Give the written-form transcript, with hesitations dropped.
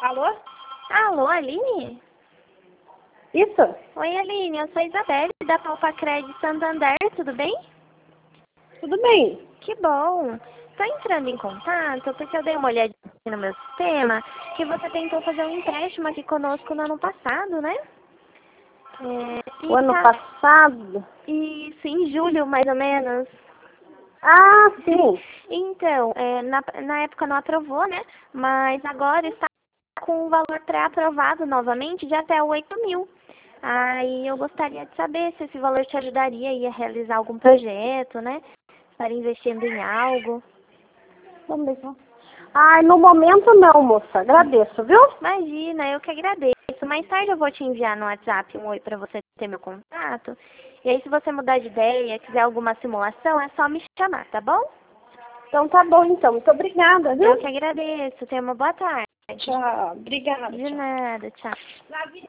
Alô? Alô, Aline? Isso? Oi, Aline, eu sou a Isabelle, da Palpa Crédito Santander, tudo bem? Tudo bem? Que bom! Tô entrando em contato porque eu dei uma olhadinha aqui no meu sistema que você tentou fazer um empréstimo aqui conosco no ano passado, né? O ano passado? Isso, em julho, mais ou menos. Ah, sim. Então, na época não aprovou, né? Mas agora está com o valor pré-aprovado novamente de até 8.000. Aí eu gostaria de saber se esse valor te ajudaria aí a realizar algum projeto, né? Estar investindo em algo. Vamos ver só. Ai, no momento não, moça. Agradeço, viu? Imagina, eu que agradeço. Mais tarde eu vou te enviar no WhatsApp um oi para você ter meu contato. E aí se você mudar de ideia, quiser alguma simulação, é só me chamar, tá bom? Então tá bom, então. Muito obrigada, viu? Eu que agradeço. Tenha uma boa tarde. Tchau. Obrigada. De Tchau. nada, tchau.